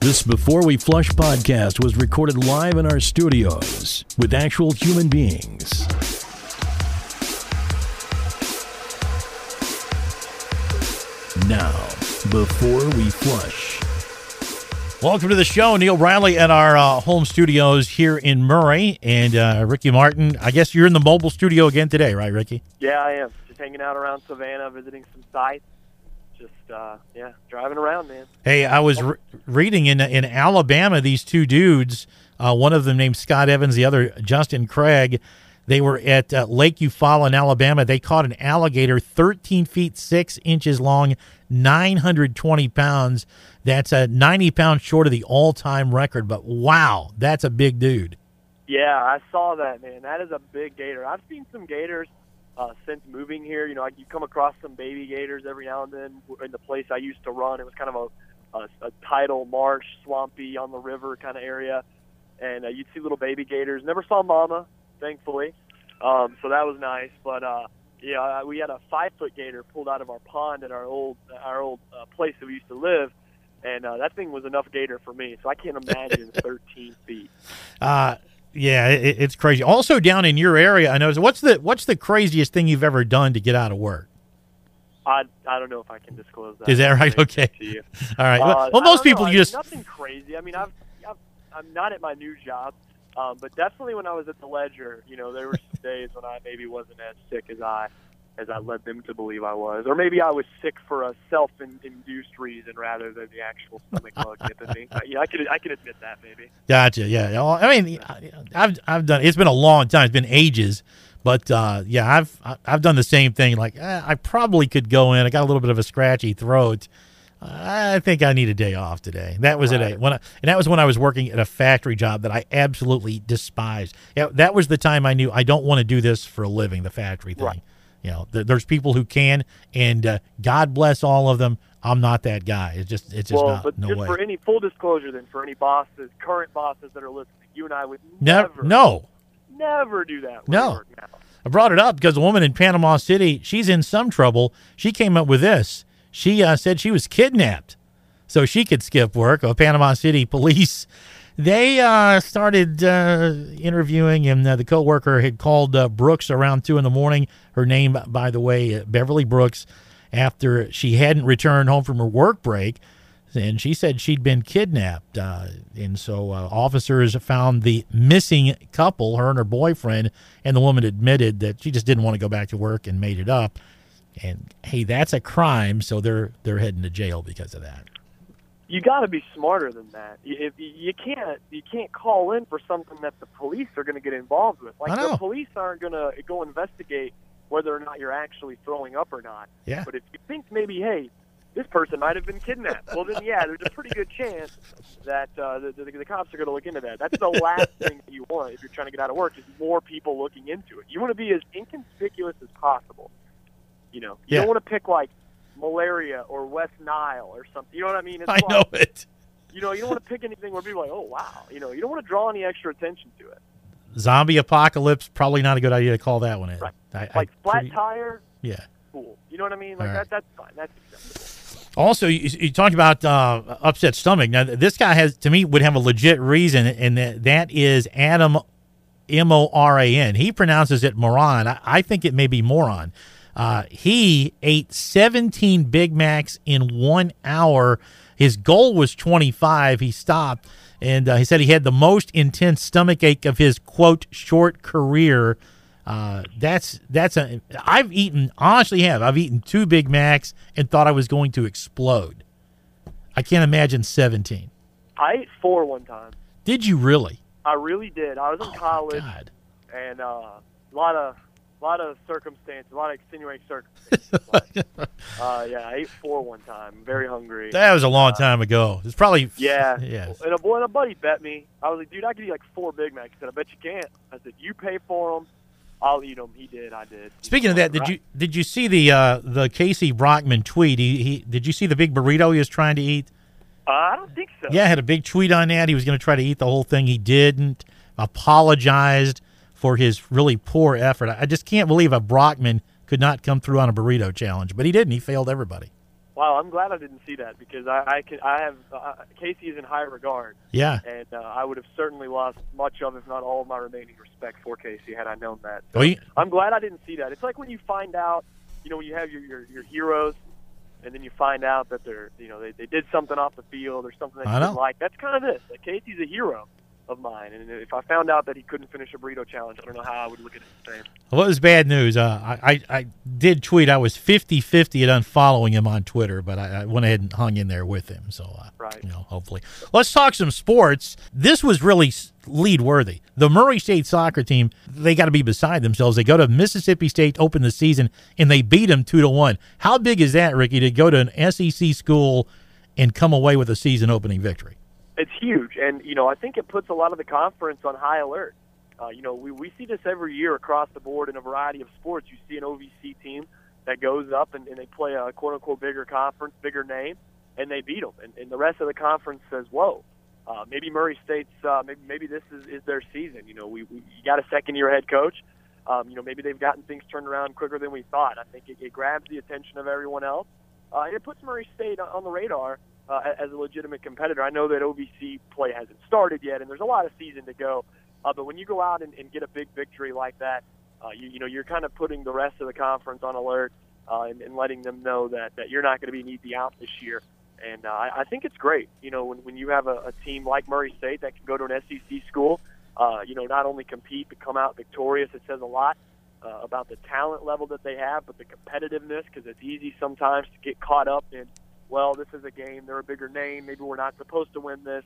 This Before We Flush podcast was recorded live in our studios with actual human beings. Now, Before We Flush. Welcome to the show. Neil Bradley at our home studios here in Murray. And Ricky Martin, I guess you're in the mobile studio again today, right, Ricky? Yeah, I am. Just hanging out around Savannah, visiting some sites. Just, driving around, man. Hey, I was reading in Alabama, these two dudes, one of them named Scott Evans, the other Justin Craig. They were at Lake Eufaula in Alabama. They caught an alligator 13 feet 6 inches long, 920 pounds. That's 90 pounds short of the all-time record. But, wow, that's a big dude. Yeah, I saw that, man. That is a big gator. I've seen some gators since moving here. You know, you come across some baby gators every now and then in the place I used to run. It was kind of a tidal marsh, swampy, on the river kind of area. And you'd see little baby gators. Never saw mama, thankfully. So that was nice. But, we had a 5-foot gator pulled out of our pond at our old place that we used to live. And that thing was enough gator for me. So I can't imagine 13 feet. Yeah, it's crazy. Also down in your area, I know. What's the craziest thing you've ever done to get out of work? I don't know if I can disclose that. Is that right? Okay. To you. All right. Well, most people just nothing crazy. I mean, I'm not at my new job, but definitely when I was at the Ledger, you know, there were some days when I maybe wasn't as sick as I led them to believe I was, or maybe I was sick for a self-induced reason rather than the actual stomach bug nipping me. Yeah, I can admit that maybe. Gotcha. Yeah. Well, I mean, I've done. It's been a long time. It's been ages, but I've done the same thing. Like I probably could go in. I got a little bit of a scratchy throat. I think I need a day off today. That was and that was when I was working at a factory job that I absolutely despised. Yeah, that was the time I knew I don't want to do this for a living. The factory thing. Right. You know, there's people who can, and God bless all of them. I'm not that guy. It's just not. But no just way. For any full disclosure, then, for any current bosses that are listening, you and I would never do that. No. I brought it up because a woman in Panama City, she's in some trouble. She came up with this. She said she was kidnapped so she could skip work. Panama City police, they started interviewing, and the coworker had called Brooks around 2 a.m. Her name, by the way, Beverly Brooks, after she hadn't returned home from her work break, and she said she'd been kidnapped. And so officers found the missing couple, her and her boyfriend, and the woman admitted that she just didn't want to go back to work and made it up. And hey, that's a crime, so they're heading to jail because of that. You got to be smarter than that. You can't call in for something that the police are going to get involved with. Like, the police aren't going to go investigate whether or not you're actually throwing up or not. Yeah. But if you think maybe, hey, this person might have been kidnapped, well then, yeah, there's a pretty good chance that the cops are going to look into that. That's the last thing that you want if you're trying to get out of work, is more people looking into it. You want to be as inconspicuous as possible. You know, you don't want to pick like malaria or West Nile or something. You know what I mean? I know it. You know, you don't want to pick anything where people are like, oh, wow. You know, you don't want to draw any extra attention to it. Zombie apocalypse, probably not a good idea to call that one in. Right. Flat tire, yeah. Cool. You know what I mean? Like that's fine. That's acceptable. Also, you talk about upset stomach. Now, this guy would have a legit reason, and that is Adam, Moran. He pronounces it Moran. I think it may be moron. He ate 17 Big Macs in 1 hour. His goal was 25. He stopped, and he said he had the most intense stomach ache of his, quote, short career. I've eaten 2 Big Macs and thought I was going to explode. I can't imagine 17. I ate 4 one time. Did you really? I really did. I was in college, and a lot of circumstances, a lot of extenuating circumstances. I ate 4 one time. Very hungry. That was a long time ago. It's probably yeah. And a buddy bet me. I was like, dude, I could eat like 4 Big Macs. He said, I bet you can't. I said, you pay for them, I'll eat them. He did. I did. Speaking of that, did you see the Casey Brockman tweet? Did you see the big burrito he was trying to eat? I don't think so. Yeah, had a big tweet on that. He was going to try to eat the whole thing. He didn't. Apologized for his really poor effort. I just can't believe a Brockman could not come through on a burrito challenge, but he didn't. He failed everybody. Wow, I'm glad I didn't see that because I have Casey is in high regard. Yeah. And I would have certainly lost much of, if not all of my remaining respect for Casey had I known that. So Well, I'm glad I didn't see that. It's like when you find out, when you have your heroes, and then you find out that they did something off the field or something that you didn't like. That's kind of this. Like, Casey's a hero of mine, and if I found out that he couldn't finish a burrito challenge, I don't know how I would look at it the same. Well, it was bad news. I did tweet I was 50-50 at unfollowing him on Twitter, but I went ahead and hung in there with him. So, right. Hopefully. Let's talk some sports. This was really lead worthy. The Murray State soccer team, they got to be beside themselves. They go to Mississippi State, open the season, and they beat them 2-1. How big is that, Ricky, to go to an SEC school and come away with a season opening victory? It's huge, and I think it puts a lot of the conference on high alert. We see this every year across the board in a variety of sports. You see an OVC team that goes up and they play a quote-unquote bigger conference, bigger name, and they beat them. And the rest of the conference says, whoa, maybe Murray State's maybe this is their season. You got a second-year head coach. Maybe they've gotten things turned around quicker than we thought. I think it grabs the attention of everyone else. And it puts Murray State on the radar as a legitimate competitor. I know that OVC play hasn't started yet, and there's a lot of season to go. But when you go out and get a big victory like that, you're kind of putting the rest of the conference on alert and letting them know that you're not going to be an easy out this year. And I think it's great, when you have a team like Murray State that can go to an SEC school, not only compete but come out victorious. It says a lot about the talent level that they have, but the competitiveness, because it's easy sometimes to get caught up in, well, this is a game, they're a bigger name, maybe we're not supposed to win this.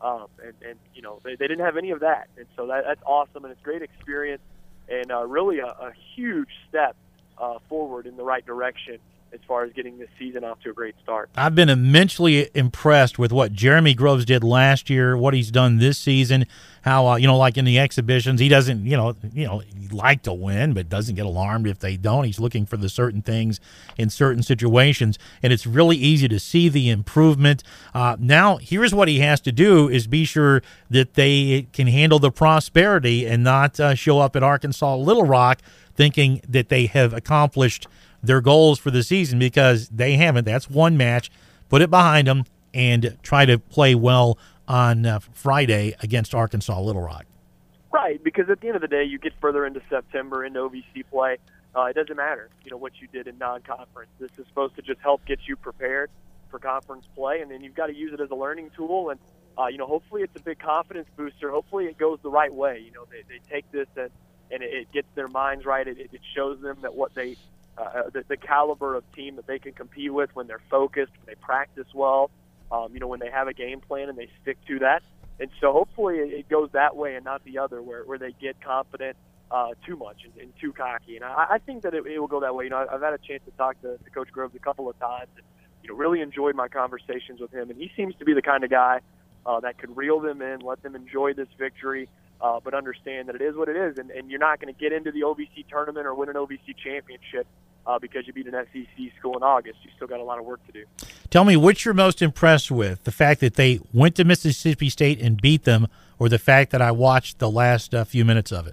They didn't have any of that. And so that's awesome, and it's a great experience and really a huge step forward in the right direction as far as getting this season off to a great start. I've been immensely impressed with what Jeremy Groves did last year, what he's done this season, how, like in the exhibitions, he doesn't, he like to win, but doesn't get alarmed if they don't. He's looking for the certain things in certain situations, and it's really easy to see the improvement. Now, here's what he has to do is be sure that they can handle the prosperity and not show up at Arkansas Little Rock thinking that they have accomplished their goals for the season, because they haven't. That's one match. Put it behind them and try to play well on Friday against Arkansas Little Rock. Right, because at the end of the day, you get further into September, into OVC play, it doesn't matter, what you did in non-conference. This is supposed to just help get you prepared for conference play, and then you've got to use it as a learning tool. And hopefully it's a big confidence booster. Hopefully it goes the right way. They take this and it gets their minds right. It shows them that what they the caliber of team that they can compete with when they're focused, when they practice well, when they have a game plan and they stick to that. And so hopefully it goes that way and not the other, where they get confident too much and too cocky. And I think that it will go that way. I've had a chance to talk to Coach Groves a couple of times and, really enjoyed my conversations with him. And he seems to be the kind of guy that could reel them in, let them enjoy this victory, but understand that it is what it is. And you're not going to get into the OVC tournament or win an OVC championship because you beat an SEC school in August. You still got a lot of work to do. Tell me which you're most impressed with, the fact that they went to Mississippi State and beat them, or the fact that I watched the last few minutes of it?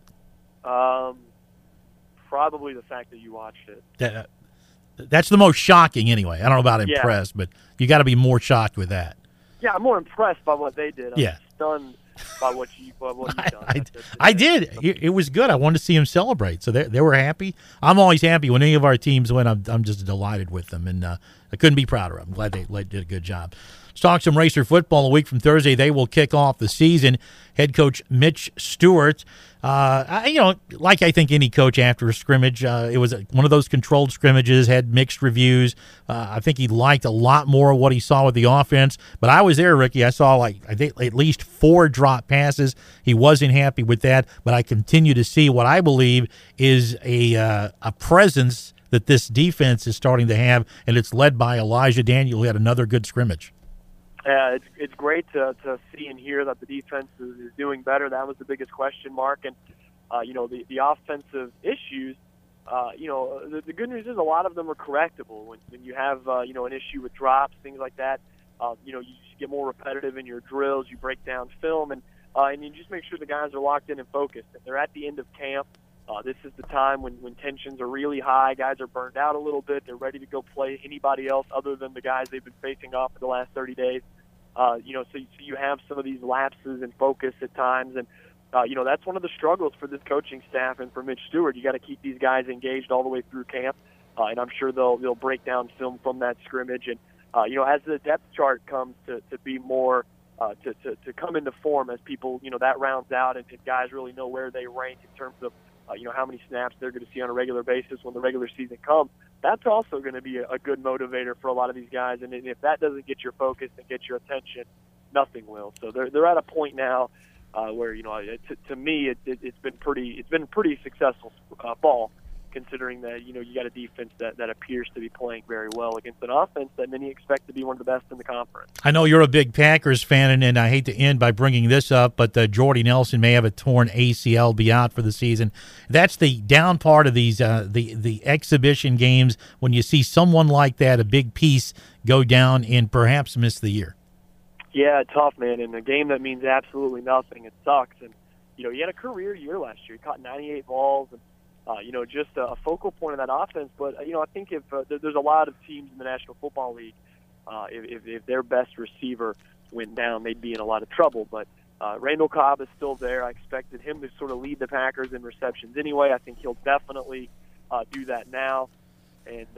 Probably the fact that you watched it. That's the most shocking anyway. I don't know about impressed, but you got to be more shocked with that. Yeah, I'm more impressed by what they did. I'm stunned by what you've done. I did. It was good. I wanted to see them celebrate. So they were happy. I'm always happy when any of our teams win. I'm just delighted with them, and I couldn't be prouder of them. I'm glad they did a good job. Let's talk some Racer football. A week from Thursday, they will kick off the season. Head coach Mitch Stewart, like I think any coach after a scrimmage, it was one of those controlled scrimmages, had mixed reviews. I think he liked a lot more of what he saw with the offense. But I was there, Ricky. I saw I think at least 4 drop passes. He wasn't happy with that, but I continue to see what I believe is a presence that this defense is starting to have, and it's led by Elijah Daniel, who had another good scrimmage. It's great to see and hear that the defense is doing better. That was the biggest question mark. And, the offensive issues, the good news is a lot of them are correctable. When you have, an issue with drops, things like that, you just get more repetitive in your drills, you break down film, and you just make sure the guys are locked in and focused. And they're at the end of camp. This is the time when tensions are really high. Guys are burned out a little bit. They're ready to go play anybody else other than the guys they've been facing off for the last 30 days. So you have some of these lapses in focus at times. And, that's one of the struggles for this coaching staff and for Mitch Stewart. You got to keep these guys engaged all the way through camp. And I'm sure they'll break down film from that scrimmage. And, as the depth chart comes to be more to come into form as people, that rounds out and guys really know where they rank in terms of, how many snaps they're going to see on a regular basis when the regular season comes, that's also going to be a good motivator for a lot of these guys. And if that doesn't get your focus and get your attention, nothing will. So they're at a point now where, to me, it's been pretty successful ball, considering that, you got a defense that appears to be playing very well against an offense that many expect to be one of the best in the conference. I know you're a big Packers fan, and I hate to end by bringing this up, but Jordy Nelson may have a torn ACL, be out for the season. That's the down part of these the exhibition games when you see someone like that, a big piece, go down and perhaps miss the year. Yeah, tough, man. In a game that means absolutely nothing, it sucks. And, he had a career year last year. He caught 98 balls and, just a focal point of that offense. But, I think if there's a lot of teams in the National Football League, if their best receiver went down, they'd be in a lot of trouble. But Randall Cobb is still there. I expected him to sort of lead the Packers in receptions anyway. I think he'll definitely do that now. And,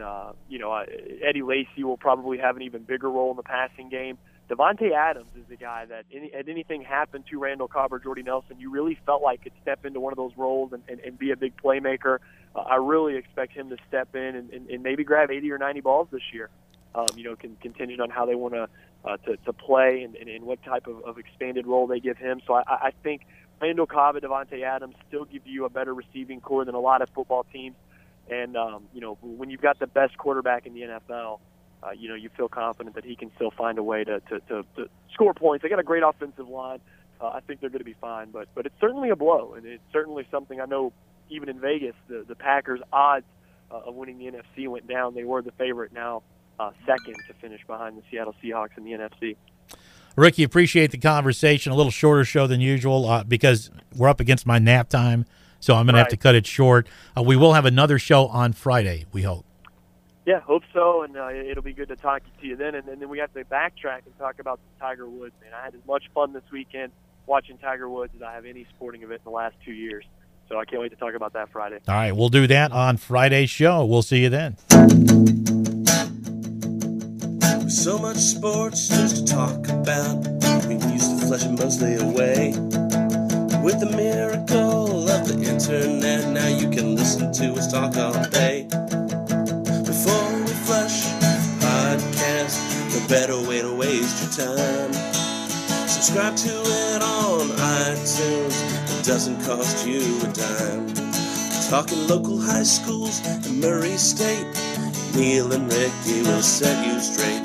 Eddie Lacy will probably have an even bigger role in the passing game. Devontae Adams is the guy that had anything happen to Randall Cobb or Jordy Nelson, you really felt like could step into one of those roles and be a big playmaker. I really expect him to step in and maybe grab 80 or 90 balls this year, contingent on how they want to play and what type of expanded role they give him. So I think Randall Cobb and Devontae Adams still give you a better receiving core than a lot of football teams. And, when you've got the best quarterback in the NFL, you feel confident that he can still find a way to score points. They got a great offensive line. I think they're going to be fine, but it's certainly a blow, and it's certainly something I know even in Vegas, the Packers' odds of winning the NFC went down. They were the favorite, now second to finish behind the Seattle Seahawks in the NFC. Ricky, appreciate the conversation. A little shorter show than usual because we're up against my nap time, so I'm going to have to cut it short. We will have another show on Friday, we hope. Yeah, hope so, and it'll be good to talk to you then. And then we have to backtrack and talk about Tiger Woods. Man, I had as much fun this weekend watching Tiger Woods as I have any sporting event in the last 2 years. So I can't wait to talk about that Friday. All right, we'll do that on Friday's show. We'll see you then. So much sports news to talk about. We used to flush it mostly away. With the miracle of the internet, now you can listen to us talk all day. Before we flush podcast, no better way to waste your time. Subscribe to it on iTunes, it doesn't cost you a dime. Talking local high schools in Murray State, Neil and Ricky will set you straight.